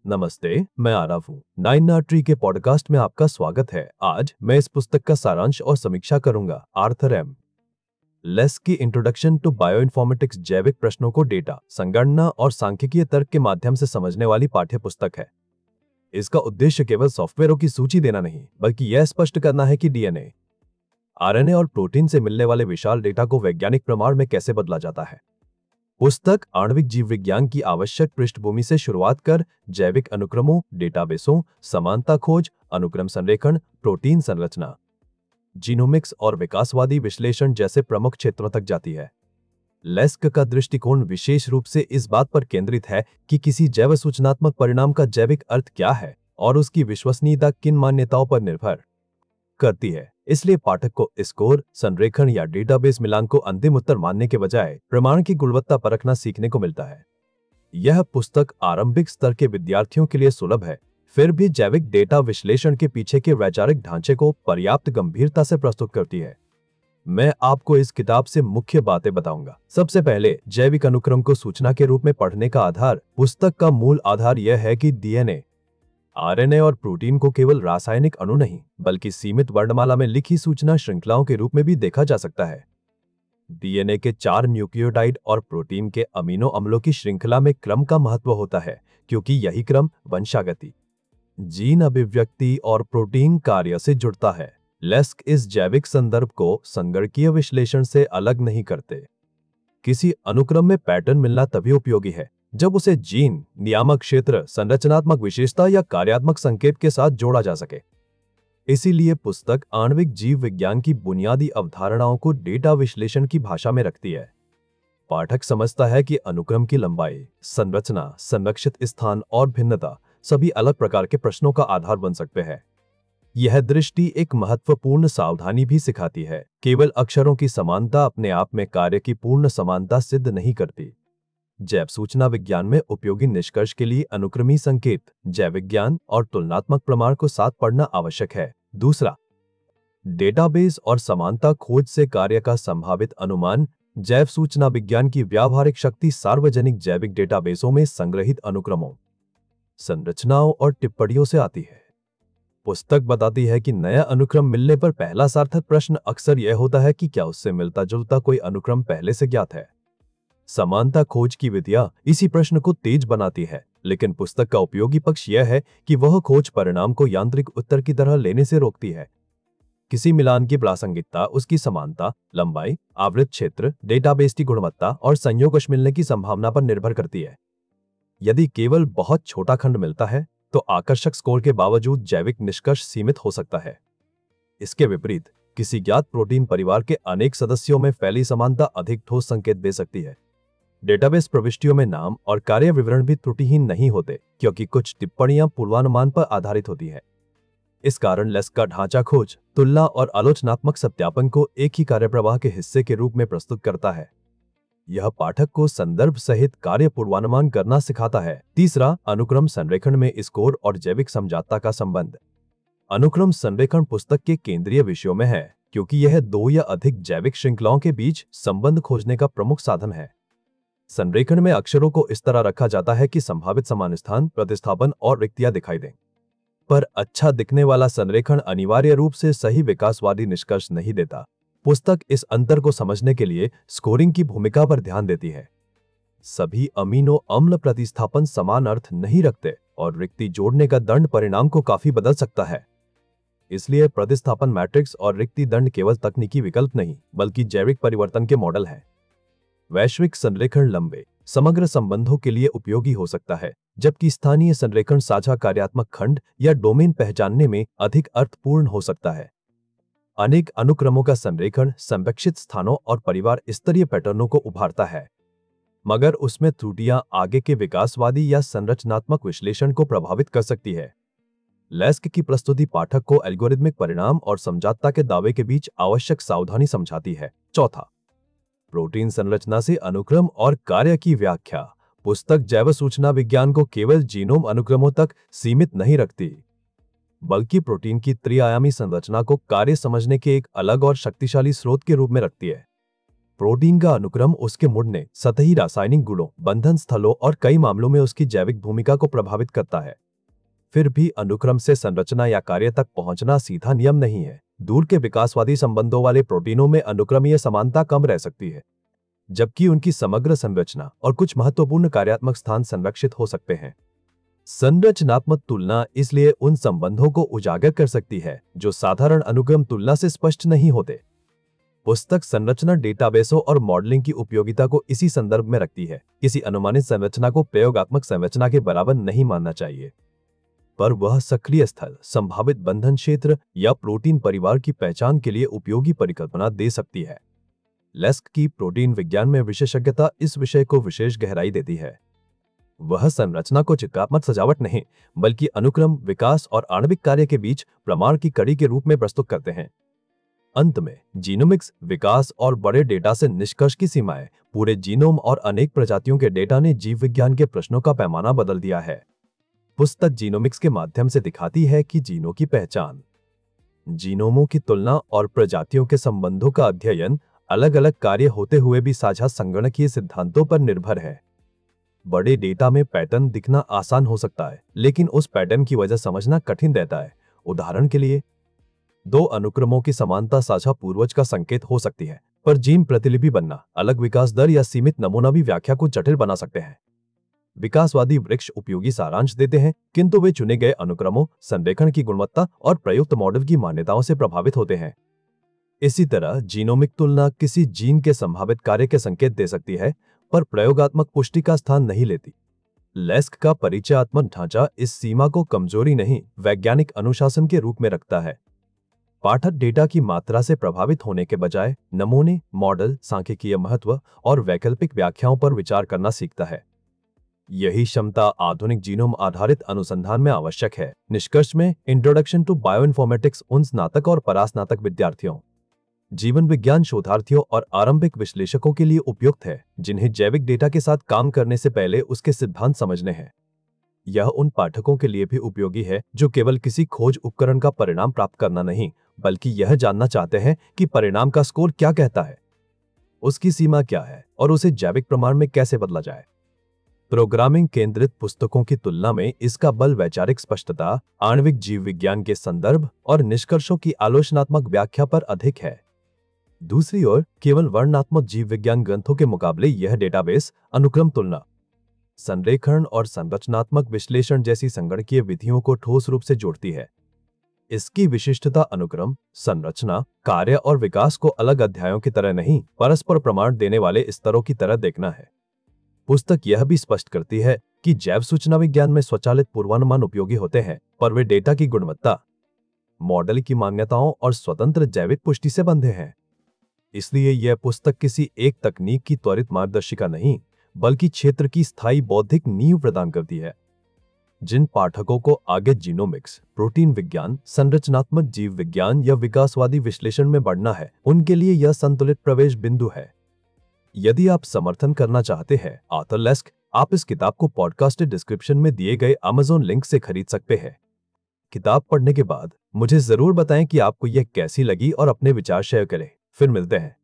नमस्ते, मैं आरव हूँ। नाइन ट्री के पॉडकास्ट में आपका स्वागत है। आज मैं इस पुस्तक का सारांश और समीक्षा करूंगा। आर्थर एम लेस की इंट्रोडक्शन टू बायोइन्फॉर्मेटिक्स जैविक प्रश्नों को डेटा, संगणना और सांख्यिकीय तर्क के माध्यम से समझने वाली पाठ्य पुस्तक है। इसका उद्देश्य केवल सॉफ्टवेयरों की सूची देना नहीं, बल्कि यह स्पष्ट करना है कि डीएनए, आरएनए और प्रोटीन से मिलने वाले विशाल डेटा को वैज्ञानिक प्रमाण में कैसे बदला जाता है। पुस्तक आणविक जीव विज्ञान की आवश्यक पृष्ठभूमि से शुरुआत कर जैविक अनुक्रमों, डेटाबेसों, समानता खोज, अनुक्रम संरेखण, प्रोटीन संरचना, जीनोमिक्स और विकासवादी विश्लेषण जैसे प्रमुख क्षेत्रों तक जाती है। लेस्क का दृष्टिकोण विशेष रूप से इस बात पर केंद्रित है कि किसी जैव सूचनात्मक परिणाम का जैविक अर्थ क्या है और उसकी विश्वसनीयता किन मान्यताओं पर निर्भर करती है। इसलिए पाठक को स्कोर, संरेखण या डेटाबेस मिलान को अंतिम उत्तर मानने के बजाय प्रमाण की गुणवत्ता परखना सीखने को मिलता है। यह पुस्तक आरंभिक स्तर के विद्यार्थियों के लिए सुलभ है, फिर भी जैविक डेटा विश्लेषण के पीछे के वैचारिक ढांचे को पर्याप्त गंभीरता से प्रस्तुत करती है। मैं आपको इस किताब से मुख्य बातें बताऊंगा। सबसे पहले, जैविक अनुक्रम को सूचना के रूप में पढ़ने का आधार। पुस्तक का मूल आधार यह है कि डीएनए, आरएनए और प्रोटीन को केवल रासायनिक अणु नहीं, बल्कि सीमित वर्णमाला में लिखी सूचना श्रृंखलाओं के रूप में भी देखा जा सकता है। डीएनए के 4 न्यूक्लियोटाइड और प्रोटीन के अमीनो अम्लों की श्रृंखला में क्रम का महत्व होता है, क्योंकि यही क्रम वंशागति, जीन अभिव्यक्ति और प्रोटीन कार्य से जुड़ता है। लेस्क इस जैविक संदर्भ को संगणकीय विश्लेषण से अलग नहीं करते। किसी अनुक्रम में पैटर्न मिलना तभी उपयोगी है जब उसे जीन, नियामक क्षेत्र, संरचनात्मक विशेषता या कार्यात्मक संकेत के साथ जोड़ा जा सके। इसीलिए पुस्तक आणविक जीव विज्ञान की बुनियादी अवधारणाओं को डेटा विश्लेषण की भाषा में रखती है। पाठक समझता है कि अनुक्रम की लंबाई, संरचना, संरक्षित स्थान और भिन्नता सभी अलग प्रकार के प्रश्नों का आधार बन सकते हैं। यह दृष्टि एक महत्वपूर्ण सावधानी भी सिखाती है। केवल अक्षरों की समानता अपने आप में कार्य की पूर्ण समानता सिद्ध नहीं करती। जैव सूचना विज्ञान में उपयोगी निष्कर्ष के लिए अनुक्रमी संकेत, जैव विज्ञान और तुलनात्मक प्रमाण को साथ पढ़ना आवश्यक है। दूसरा, डेटाबेस और समानता खोज से कार्य का संभावित अनुमान। जैव सूचना विज्ञान की व्यावहारिक शक्ति सार्वजनिक जैविक डेटाबेसों में संग्रहित अनुक्रमों, संरचनाओं और टिप्पणियों से आती है। पुस्तक बताती है कि नया अनुक्रम मिलने पर पहला सार्थक प्रश्न अक्सर यह होता है कि क्या उससे मिलता जुलता कोई अनुक्रम पहले से ज्ञात है। समानता खोज की विधियां इसी प्रश्न को तेज बनाती है, लेकिन पुस्तक का उपयोगी पक्ष यह है कि वह खोज परिणाम को यांत्रिक उत्तर की तरह लेने से रोकती है। किसी मिलान की प्रासंगिकता उसकी समानता, लंबाई, आवृत क्षेत्र, डेटाबेस की गुणवत्ता और संयोगश मिलने की संभावना पर निर्भर करती है। यदि केवल बहुत छोटा खंड मिलता है तो आकर्षक स्कोर के बावजूद जैविक निष्कर्ष सीमित हो सकता है। इसके विपरीत, किसी ज्ञात प्रोटीन परिवार के अनेक सदस्यों में फैली समानता अधिक ठोस संकेत दे सकती है। डेटाबेस प्रविष्टियों में नाम और कार्य विवरण भी त्रुटिहीन नहीं होते, क्योंकि कुछ टिप्पणियां पूर्वानुमान पर आधारित होती है। इस कारण लेस्क का ढांचा खोज, तुलना और आलोचनात्मक सत्यापन को एक ही कार्यप्रवाह के हिस्से के रूप में प्रस्तुत करता है। यह पाठक को संदर्भ सहित कार्य पूर्वानुमान करना सिखाता है। तीसरा, अनुक्रम संरेखण में स्कोर और जैविक समझौता का संबंध। अनुक्रम संरेखण पुस्तक के केंद्रीय विषयों में है, क्योंकि यह 2 या अधिक जैविक श्रृंखलाओं के बीच संबंध खोजने का प्रमुख साधन है। संरेखण में अक्षरों को इस तरह रखा जाता है कि संभावित समान स्थान, प्रतिस्थापन और रिक्तियां दिखाई दें। पर अच्छा दिखने वाला संरेखण अनिवार्य रूप से सही विकासवादी निष्कर्ष नहीं देता। पुस्तक इस अंतर को समझने के लिए स्कोरिंग की भूमिका पर ध्यान देती है। सभी अमीनो अम्ल प्रतिस्थापन समान अर्थ नहीं रखते और रिक्ति जोड़ने का दंड परिणाम को काफी बदल सकता है। इसलिए प्रतिस्थापन मैट्रिक्स और रिक्ति दंड केवल तकनीकी विकल्प नहीं, बल्कि जैविक परिवर्तन के मॉडल है। वैश्विक संरेखण लंबे, समग्र संबंधों के लिए उपयोगी हो सकता है, जबकि स्थानीय संरेखण साझा कार्यात्मक खंड या डोमेन पहचानने में अधिक अर्थपूर्ण हो सकता है। अनेक अनुक्रमों का संरेखण संरक्षित स्थानों और परिवार स्तरीय पैटर्नों को उभारता है, मगर उसमें त्रुटियां आगे के विकासवादी या संरचनात्मक विश्लेषण को प्रभावित कर सकती है। लेस्क की प्रस्तुति पाठक को एल्गोरिथमिक परिणाम और समझौता के दावे के बीच आवश्यक सावधानी समझाती है। चौथा, प्रोटीन संरचना से अनुक्रम और कार्य की व्याख्या। पुस्तक जैव सूचना विज्ञान को केवल जीनोम अनुक्रमों तक सीमित नहीं रखती, बल्कि प्रोटीन की त्रिआयामी संरचना को कार्य समझने के एक अलग और शक्तिशाली स्रोत के रूप में रखती है। प्रोटीन का अनुक्रम उसके मुड़ने, सतही रासायनिक गुणों, बंधन स्थलों और कई मामलों में उसकी जैविक भूमिका को प्रभावित करता है। फिर भी अनुक्रम से संरचना या कार्य तक पहुंचना सीधा नियम नहीं है। दूर के विकासवादी संबंधों वाले प्रोटीनों में अनुक्रमीय समानता कम रह सकती है, जबकि उनकी समग्र संरचना और कुछ महत्वपूर्ण कार्यात्मक स्थान संरक्षित हो सकते हैं। संरचनात्मक तुलना इसलिए उन संबंधों को उजागर कर सकती है जो साधारण अनुक्रम तुलना से स्पष्ट नहीं होते। पुस्तक संरचना डेटाबेसों और मॉडलिंग की उपयोगिता को इसी संदर्भ में रखती है। किसी अनुमानित संरचना को प्रयोगात्मक संरचना के बराबर नहीं मानना चाहिए, पर वह सक्रिय स्थल, संभावित बंधन क्षेत्र या प्रोटीन परिवार की पहचान के लिए उपयोगी परिकल्पना दे सकती है। लेस्क की प्रोटीन विज्ञान में विशेषज्ञता इस विषय को विशेष गहराई देती है। वह संरचना को चित्रात्मक सजावट नहीं, बल्कि अनुक्रम, विकास और आणविक कार्य के बीच प्रमाण की कड़ी के रूप में प्रस्तुत करते हैं। अंत में जीनोमिक्स, विकास और बड़े डेटा से निष्कर्ष की सीमाएं, पूरे जीनोम और अनेक प्रजातियों के डेटा ने जीव विज्ञान के प्रश्नों का पैमाना बदल दिया है। पुस्तक जीनोमिक्स के माध्यम से दिखाती है कि जीनों की पहचान, जीनोमों की तुलना और प्रजातियों के संबंधों का अध्ययन अलग अलग कार्य होते हुए भी साझा संगणकीय सिद्धांतों पर निर्भर है। बड़े डेटा में पैटर्न दिखना आसान हो सकता है, लेकिन उस पैटर्न की वजह समझना कठिन रहता है। उदाहरण के लिए, दो अनुक्रमों की समानता साझा पूर्वज का संकेत हो सकती है, पर जीन प्रतिलिपि बनना, अलग विकास दर या सीमित नमूना भी व्याख्या को जटिल बना सकते हैं। विकासवादी वृक्ष उपयोगी सारांश देते हैं, किंतु वे चुने गए अनुक्रमों, संरेखण की गुणवत्ता और प्रयुक्त मॉडल की मान्यताओं से प्रभावित होते हैं। इसी तरह जीनोमिक तुलना किसी जीन के संभावित कार्य के संकेत दे सकती है, पर प्रयोगात्मक पुष्टि का स्थान नहीं लेती। लेस्क का परिचयात्मक ढांचा इस सीमा को कमजोरी नहीं, वैज्ञानिक अनुशासन के रूप में रखता है। पाठक डेटा की मात्रा से प्रभावित होने के बजाय नमूने, मॉडल, सांख्यिकीय महत्व और वैकल्पिक व्याख्याओं पर विचार करना सीखता है। यही क्षमता आधुनिक जीनोम आधारित अनुसंधान में आवश्यक है। निष्कर्ष में, इंट्रोडक्शन टू बायोइन्फॉर्मेटिक्स उन स्नातक और परास्नातक विद्यार्थियों, जीवन विज्ञान शोधार्थियों और आरंभिक विश्लेषकों के लिए उपयुक्त है जिन्हें जैविक डेटा के साथ काम करने से पहले उसके सिद्धांत समझने हैं। यह उन पाठकों के लिए भी उपयोगी है जो केवल किसी खोज उपकरण का परिणाम प्राप्त करना नहीं, बल्कि यह जानना चाहते हैं कि परिणाम का स्कोर क्या कहता है, उसकी सीमा क्या है और उसे जैविक प्रमाण में कैसे बदला जाए। प्रोग्रामिंग केंद्रित पुस्तकों की तुलना में इसका बल वैचारिक स्पष्टता, आणविक जीव विज्ञान के संदर्भ और निष्कर्षों की आलोचनात्मक व्याख्या पर अधिक है। दूसरी ओर, केवल वर्णनात्मक जीव विज्ञान ग्रंथों के मुकाबले यह डेटाबेस अनुक्रम तुलना, संरेखण और संरचनात्मक विश्लेषण जैसी संगणकीय विधियों को ठोस रूप से जोड़ती है। इसकी विशिष्टता अनुक्रम, संरचना, कार्य और विकास को अलग अध्यायों की तरह नहीं, परस्पर प्रमाण देने वाले स्तरों की तरह देखना है। पुस्तक यह भी स्पष्ट करती है कि जैव सूचना विज्ञान में स्वचालित पूर्वानुमान उपयोगी होते हैं, पर वे डेटा की गुणवत्ता, मॉडल की मान्यताओं और स्वतंत्र जैविक पुष्टि से बंधे हैं। इसलिए यह पुस्तक किसी एक तकनीक की त्वरित मार्गदर्शिका नहीं, बल्कि क्षेत्र की स्थायी बौद्धिक नींव प्रदान करती है। जिन पाठकों को आगे जीनोमिक्स, प्रोटीन विज्ञान, संरचनात्मक जीव विज्ञान या विकासवादी विश्लेषण में बढ़ना है, उनके लिए यह संतुलित प्रवेश बिंदु है। यदि आप समर्थन करना चाहते हैं आर्थर लेस्क, आप इस किताब को पॉडकास्ट डिस्क्रिप्शन में दिए गए अमेज़न लिंक से खरीद सकते हैं। किताब पढ़ने के बाद मुझे जरूर बताएं कि आपको यह कैसी लगी और अपने विचार शेयर करें। फिर मिलते हैं।